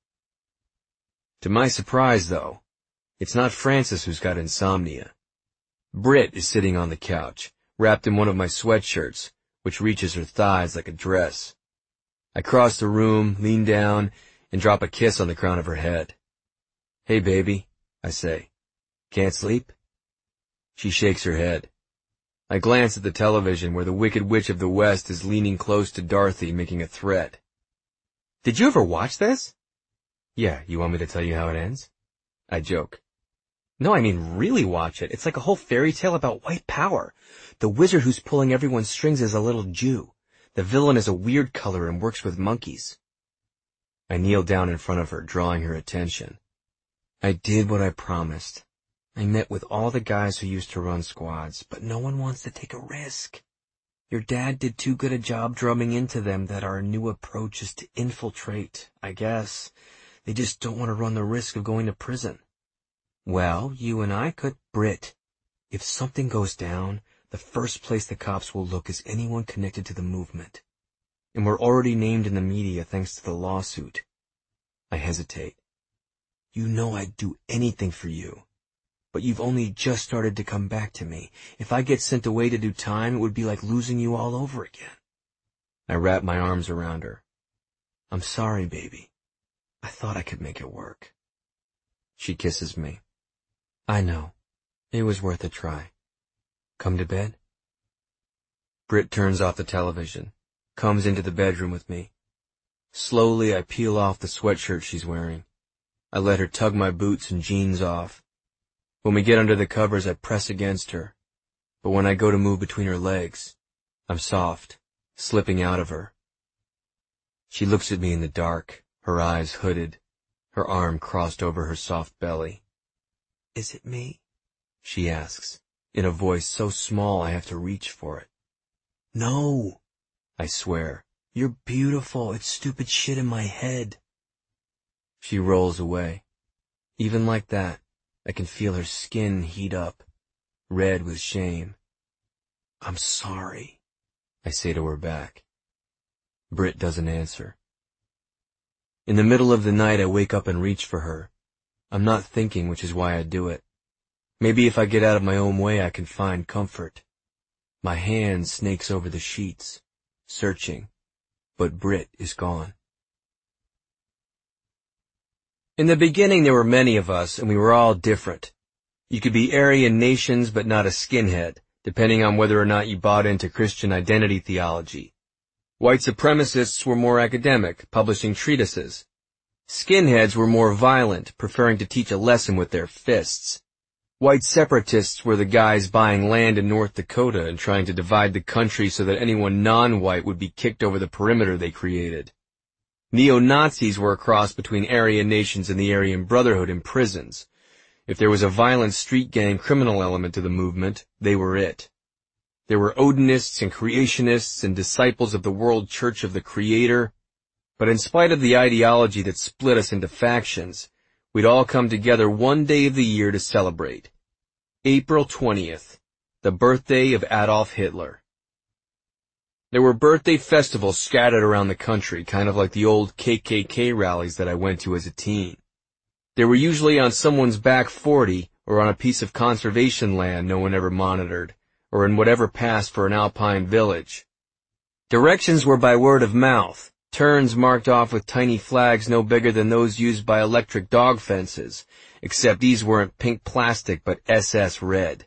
To my surprise, though, it's not Francis who's got insomnia. Britt is sitting on the couch, wrapped in one of my sweatshirts, which reaches her thighs like a dress. I cross the room, lean down, and drop a kiss on the crown of her head. Hey, baby, I say. Can't sleep? She shakes her head. I glance at the television where the Wicked Witch of the West is leaning close to Dorothy, making a threat. Did you ever watch this? Yeah, you want me to tell you how it ends? I joke. No, I mean really watch it. It's like a whole fairy tale about white power. The wizard who's pulling everyone's strings is a little Jew. The villain is a weird color and works with monkeys. I kneel down in front of her, drawing her attention. I did what I promised. I met with all the guys who used to run squads, but no one wants to take a risk. Your dad did too good a job drumming into them that our new approach is to infiltrate, I guess. They just don't want to run the risk of going to prison. Well, you and I could. Britt, if something goes down, the first place the cops will look is anyone connected to the movement. And we're already named in the media thanks to the lawsuit. I hesitate. You know I'd do anything for you. But you've only just started to come back to me. If I get sent away to do time, it would be like losing you all over again. I wrap my arms around her. I'm sorry, baby. I thought I could make it work. She kisses me. I know. It was worth a try. Come to bed? Britt turns off the television, comes into the bedroom with me. Slowly, I peel off the sweatshirt she's wearing. I let her tug my boots and jeans off. When we get under the covers, I press against her. But when I go to move between her legs, I'm soft, slipping out of her. She looks at me in the dark, her eyes hooded, her arm crossed over her soft belly. Is it me? She asks, in a voice so small I have to reach for it. No, I swear. You're beautiful. It's stupid shit in my head. She rolls away. Even like that, I can feel her skin heat up, red with shame. I'm sorry, I say to her back. Britt doesn't answer. In the middle of the night, I wake up and reach for her. I'm not thinking, which is why I do it. Maybe if I get out of my own way, I can find comfort. My hand snakes over the sheets, searching, but Britt is gone. In the beginning, there were many of us, and we were all different. You could be Aryan nations, but not a skinhead, depending on whether or not you bought into Christian identity theology. White supremacists were more academic, publishing treatises. Skinheads were more violent, preferring to teach a lesson with their fists. White separatists were the guys buying land in North Dakota and trying to divide the country so that anyone non-white would be kicked over the perimeter they created. Neo-Nazis were a cross between Aryan nations and the Aryan Brotherhood in prisons. If there was a violent street gang criminal element to the movement, they were it. There were Odinists and creationists and disciples of the World Church of the Creator, but in spite of the ideology that split us into factions, We'd all come together one day of the year to celebrate. April 20th, the birthday of Adolf Hitler. There were birthday festivals scattered around the country, kind of like the old KKK rallies that I went to as a teen. They were usually on someone's back 40 or on a piece of conservation land no one ever monitored, or in whatever passed for an alpine village. Directions were by word of mouth, turns marked off with tiny flags no bigger than those used by electric dog fences, except these weren't pink plastic but SS red.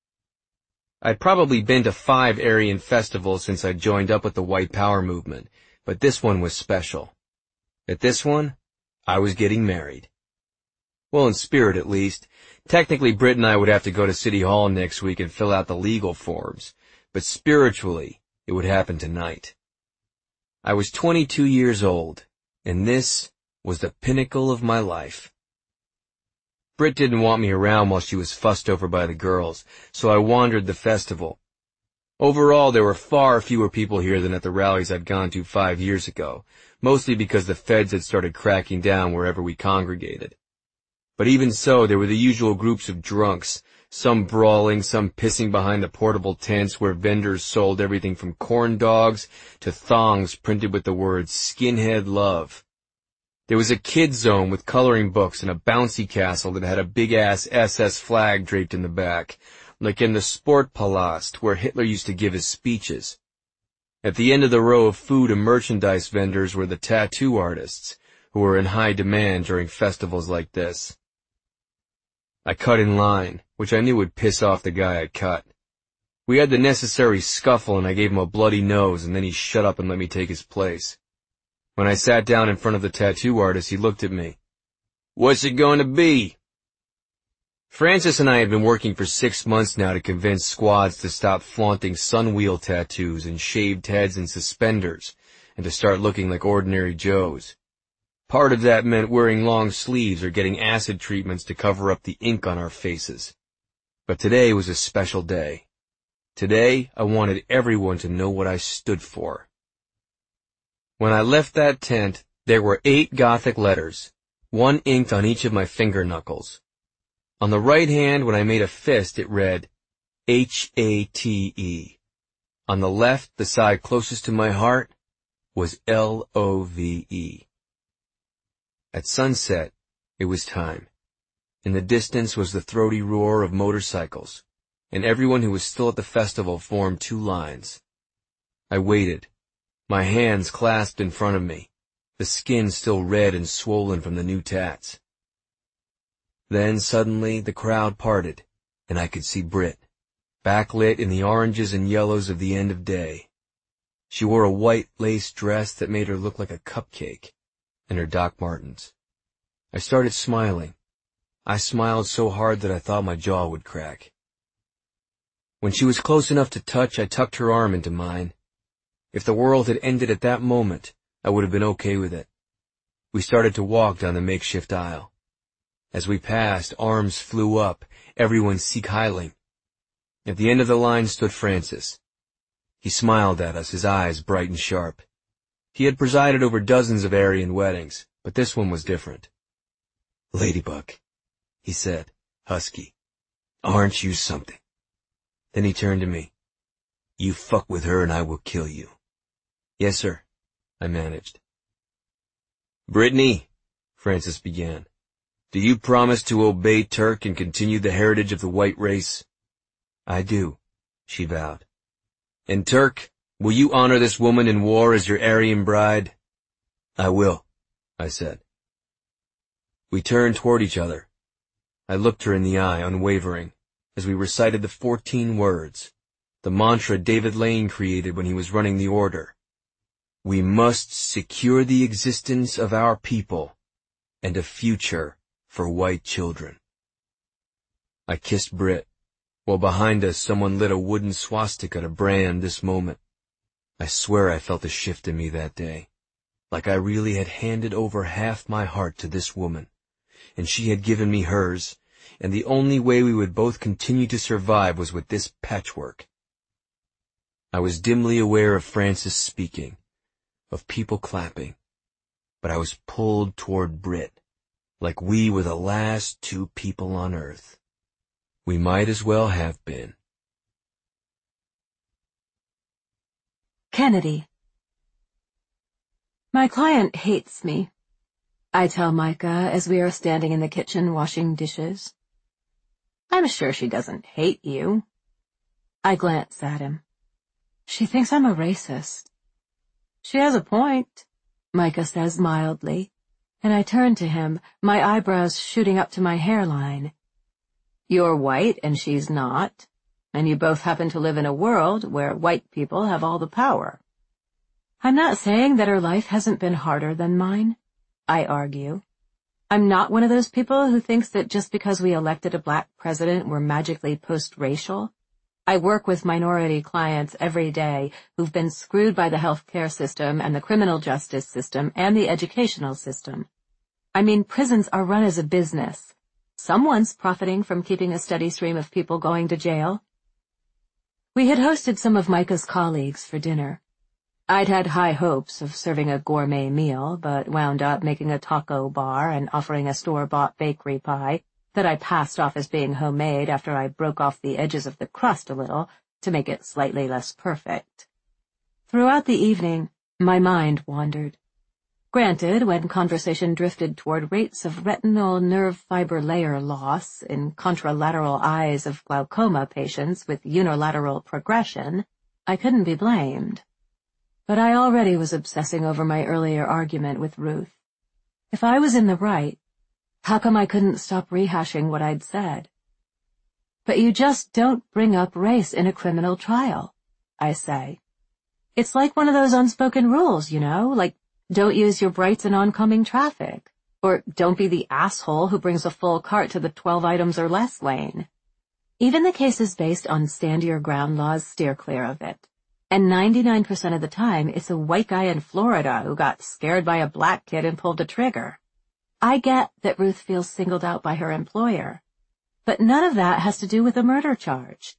I'd probably been to 5 Aryan festivals since I joined up with the White Power movement, but this one was special. At this one, I was getting married. Well, in spirit at least. Technically, Britt and I would have to go to City Hall next week and fill out the legal forms, but spiritually, it would happen tonight. I was 22 years old, and this was the pinnacle of my life. Britt didn't want me around while she was fussed over by the girls, so I wandered the festival. Overall, there were far fewer people here than at the rallies I'd gone to 5 years ago, mostly because the feds had started cracking down wherever we congregated. But even so, there were the usual groups of drunks, some brawling, some pissing behind the portable tents where vendors sold everything from corn dogs to thongs printed with the words Skinhead Love. There was a kid zone with coloring books and a bouncy castle that had a big-ass SS flag draped in the back, like in the Sportpalast where Hitler used to give his speeches. At the end of the row of food and merchandise vendors were the tattoo artists, who were in high demand during festivals like this. I cut in line, which I knew would piss off the guy I'd cut. We had the necessary scuffle and I gave him a bloody nose and then he shut up and let me take his place. When I sat down in front of the tattoo artist, he looked at me. "What's it going to be?" Francis and I had been working for 6 months now to convince squads to stop flaunting sunwheel tattoos and shaved heads and suspenders, and to start looking like ordinary Joes. Part of that meant wearing long sleeves or getting acid treatments to cover up the ink on our faces. But today was a special day. Today, I wanted everyone to know what I stood for. When I left that tent, there were 8 Gothic letters, 1 inked on each of my finger knuckles. On the right hand, when I made a fist, it read, H-A-T-E. On the left, the side closest to my heart, was L-O-V-E. At sunset, it was time. In the distance was the throaty roar of motorcycles, and everyone who was still at the festival formed 2 lines. I waited, my hands clasped in front of me, the skin still red and swollen from the new tats. Then suddenly the crowd parted, and I could see Britt, backlit in the oranges and yellows of the end of day. She wore a white lace dress that made her look like a cupcake, and her Doc Martens. I started smiling. I smiled so hard that I thought my jaw would crack. When she was close enough to touch, I tucked her arm into mine. If the world had ended at that moment, I would have been okay with it. We started to walk down the makeshift aisle. As we passed, arms flew up, everyone Sieg Heiling. At the end of the line stood Francis. He smiled at us, his eyes bright and sharp. He had presided over dozens of Aryan weddings, but this one was different. "Ladybug," he said, husky, "aren't you something?" Then he turned to me. "You fuck with her and I will kill you." "Yes, sir," I managed. "Brittany," Francis began, "do you promise to obey Turk and continue the heritage of the white race?" "I do," she vowed. "And Turk, will you honor this woman in war as your Aryan bride?" "I will," I said. We turned toward each other. I looked her in the eye, unwavering, as we recited the 14 words, the mantra David Lane created when he was running the order. We must secure the existence of our people and a future for white children. I kissed Britt, while behind us someone lit a wooden swastika to brand this moment. I swear I felt a shift in me that day, like I really had handed over half my heart to this woman, and she had given me hers, and the only way we would both continue to survive was with this patchwork. I was dimly aware of Francis speaking, of people clapping, but I was pulled toward Britt, like we were the last two people on Earth. We might as well have been. Kennedy. My client hates me, I tell Micah as we are standing in the kitchen washing dishes. I'm sure she doesn't hate you. I glance at him. She thinks I'm a racist. She has a point, Micah says mildly, and I turn to him, my eyebrows shooting up to my hairline. You're white and she's not, and you both happen to live in a world where white people have all the power. I'm not saying that her life hasn't been harder than mine, I argue. I'm not one of those people who thinks that just because we elected a black president we're magically post-racial. I work with minority clients every day who've been screwed by the healthcare system and the criminal justice system and the educational system. I mean, prisons are run as a business. Someone's profiting from keeping a steady stream of people going to jail. We had hosted some of Micah's colleagues for dinner. I'd had high hopes of serving a gourmet meal, but wound up making a taco bar and offering a store-bought bakery pie that I passed off as being homemade after I broke off the edges of the crust a little to make it slightly less perfect. Throughout the evening, my mind wandered. Granted, when conversation drifted toward rates of retinal nerve fiber layer loss in contralateral eyes of glaucoma patients with unilateral progression, I couldn't be blamed. But I already was obsessing over my earlier argument with Ruth. If I was in the right, how come I couldn't stop rehashing what I'd said? But you just don't bring up race in a criminal trial, I say. It's like one of those unspoken rules, you know, like don't use your brights in oncoming traffic, or don't be the asshole who brings a full cart to the 12 items or less lane. Even the cases based on stand-your-ground laws steer clear of it. And 99% of the time, it's a white guy in Florida who got scared by a black kid and pulled a trigger. I get that Ruth feels singled out by her employer, but none of that has to do with a murder charge.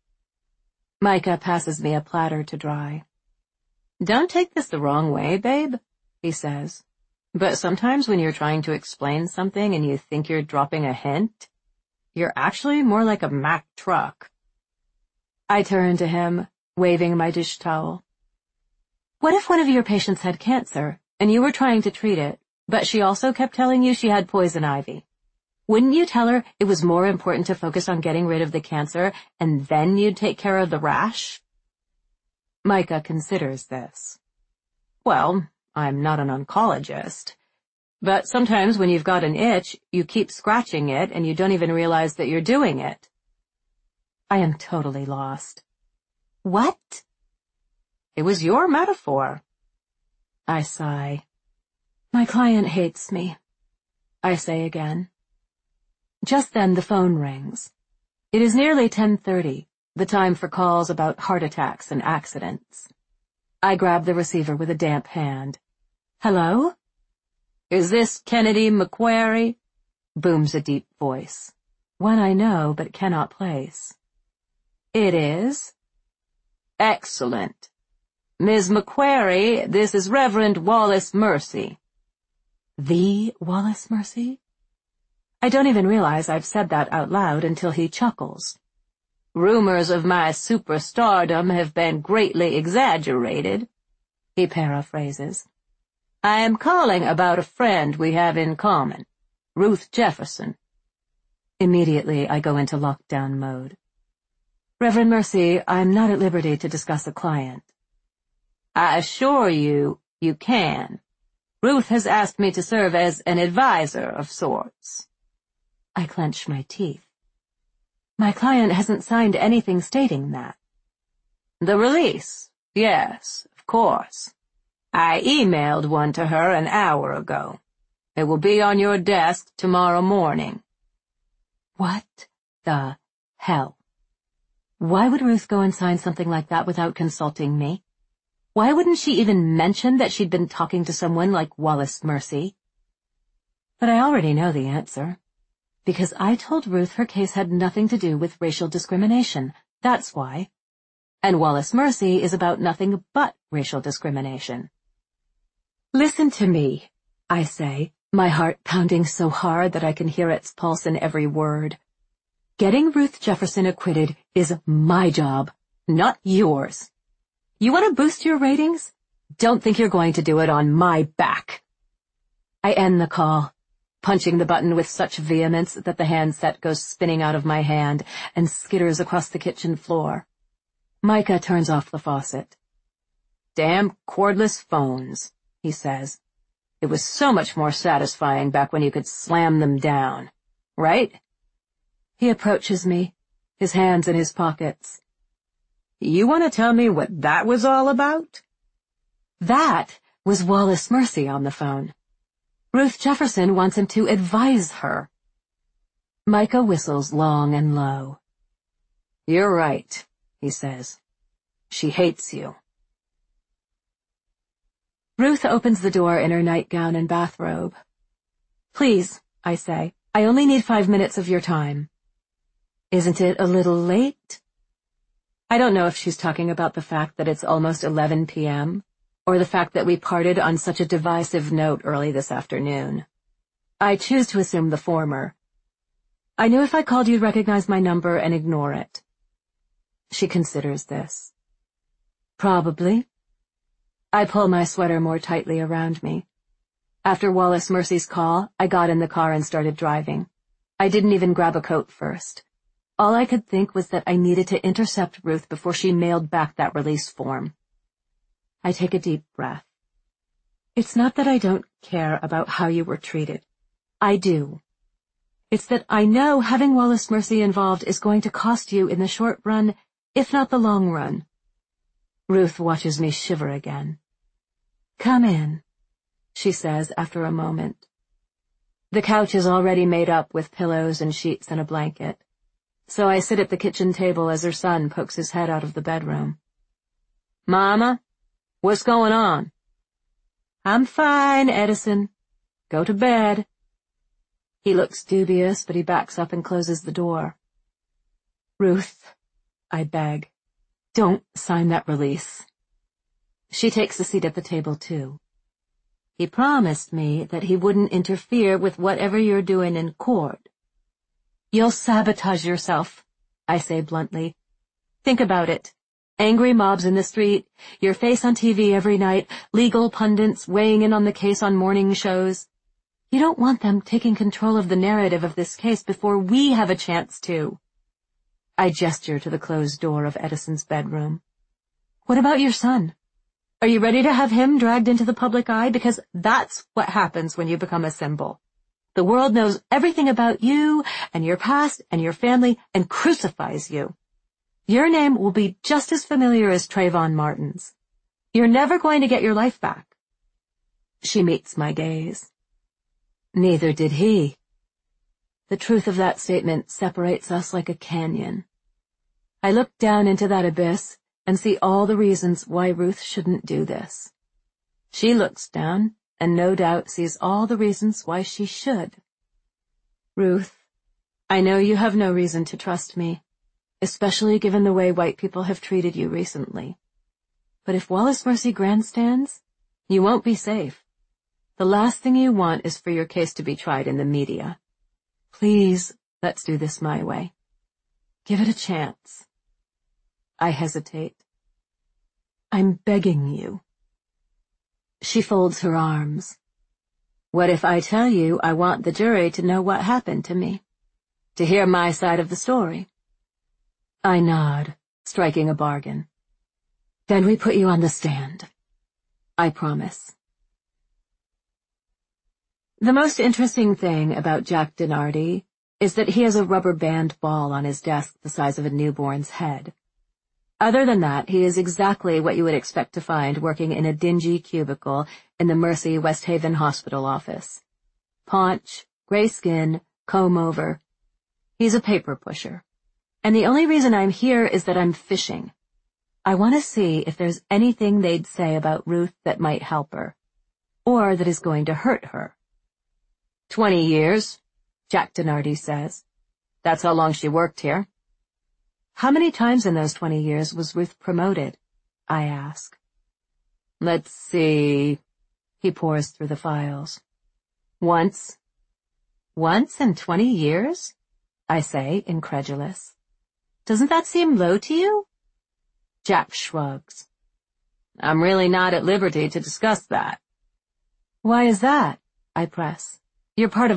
Micah passes me a platter to dry. Don't take this the wrong way, babe, he says, but sometimes when you're trying to explain something and you think you're dropping a hint, you're actually more like a Mack truck. I turn to him, waving my dish towel. What if one of your patients had cancer, and you were trying to treat it, but she also kept telling you she had poison ivy? Wouldn't you tell her it was more important to focus on getting rid of the cancer, and then you'd take care of the rash? Micah considers this. Well, I'm not an oncologist, but sometimes when you've got an itch, you keep scratching it, and you don't even realize that you're doing it. I am totally lost. What? It was your metaphor. I sigh. My client hates me, I say again. Just then the phone rings. It is nearly 10:30, the time for calls about heart attacks and accidents. I grab the receiver with a damp hand. Hello? Is this Kennedy McQuarrie? Booms a deep voice. One I know but cannot place. It is. Excellent. Ms. McQuarrie, this is Reverend Wallace Mercy. The Wallace Mercy? I don't even realize I've said that out loud until he chuckles. Rumors of my superstardom have been greatly exaggerated, he paraphrases. I am calling about a friend we have in common, Ruth Jefferson. Immediately I go into lockdown mode. Reverend Mercy, I'm not at liberty to discuss a client. I assure you, you can. Ruth has asked me to serve as an advisor of sorts. I clench my teeth. My client hasn't signed anything stating that. The release? Yes, of course. I emailed one to her an hour ago. It will be on your desk tomorrow morning. What the hell? Why would Ruth go and sign something like that without consulting me? Why wouldn't she even mention that she'd been talking to someone like Wallace Mercy? But I already know the answer. Because I told Ruth her case had nothing to do with racial discrimination. That's why. And Wallace Mercy is about nothing but racial discrimination. Listen to me, I say, my heart pounding so hard that I can hear its pulse in every word. Getting Ruth Jefferson acquitted is my job, not yours. You want to boost your ratings? Don't think you're going to do it on my back. I end the call, punching the button with such vehemence that the handset goes spinning out of my hand and skitters across the kitchen floor. Micah turns off the faucet. "Damn cordless phones," he says. "It was so much more satisfying back when you could slam them down. Right?" He approaches me, his hands in his pockets. "You want to tell me what that was all about?" That was Wallace Mercy on the phone. Ruth Jefferson wants him to advise her. Micah whistles long and low. "You're right," he says. "She hates you." Ruth opens the door in her nightgown and bathrobe. "Please," I say, "I only need 5 minutes of your time." "Isn't it a little late?" I don't know if she's talking about the fact that it's almost 11 p.m., or the fact that we parted on such a divisive note early this afternoon. I choose to assume the former. "I knew if I called you'd recognize my number and ignore it." She considers this. "Probably." I pull my sweater more tightly around me. After Wallace Mercy's call, I got in the car and started driving. I didn't even grab a coat first. All I could think was that I needed to intercept Ruth before she mailed back that release form. I take a deep breath. It's not that I don't care about how you were treated. I do. It's that I know having Wallace Mercy involved is going to cost you in the short run, if not the long run. Ruth watches me shiver again. "Come in," she says after a moment. The couch is already made up with pillows and sheets and a blanket, so I sit at the kitchen table as her son pokes his head out of the bedroom. "Mama, what's going on?" "I'm fine, Edison. Go to bed." He looks dubious, but he backs up and closes the door. "Ruth," I beg, "don't sign that release." She takes a seat at the table, too. "He promised me that he wouldn't interfere with whatever you're doing in court." "You'll sabotage yourself," I say bluntly. "Think about it. Angry mobs in the street, your face on TV every night, legal pundits weighing in on the case on morning shows. You don't want them taking control of the narrative of this case before we have a chance to." I gesture to the closed door of Edison's bedroom. "What about your son? Are you ready to have him dragged into the public eye? Because that's what happens when you become a symbol. The world knows everything about you and your past and your family and crucifies you. Your name will be just as familiar as Trayvon Martin's. You're never going to get your life back." She meets my gaze. Neither did he. The truth of that statement separates us like a canyon. I look down into that abyss and see all the reasons why Ruth shouldn't do this. She looks down and no doubt sees all the reasons why she should. "Ruth, I know you have no reason to trust me, especially given the way white people have treated you recently. But if Wallace Mercy grandstands, you won't be safe. The last thing you want is for your case to be tried in the media. Please, let's do this my way. Give it a chance." I hesitate. "I'm begging you." She folds her arms. "What if I tell you I want the jury to know what happened to me? To hear my side of the story?" I nod, striking a bargain. "Then we put you on the stand." I promise. The most interesting thing about Jack Dinardi is that he has a rubber band ball on his desk the size of a newborn's head. Other than that, he is exactly what you would expect to find working in a dingy cubicle in the Mercy West Haven Hospital office. Paunch, gray skin, comb over. He's a paper pusher. And the only reason I'm here is that I'm fishing. I want to see if there's anything they'd say about Ruth that might help her, or that is going to hurt her. 20 years, Jack Dinardi says. That's how long she worked here. How many times in those 20 years was Ruth promoted? I ask. Let's see. He pours through the files. Once. Once in 20 years? I say, incredulous. Doesn't that seem low to you? Jack shrugs. I'm really not at liberty to discuss that. Why is that? I press. You're part of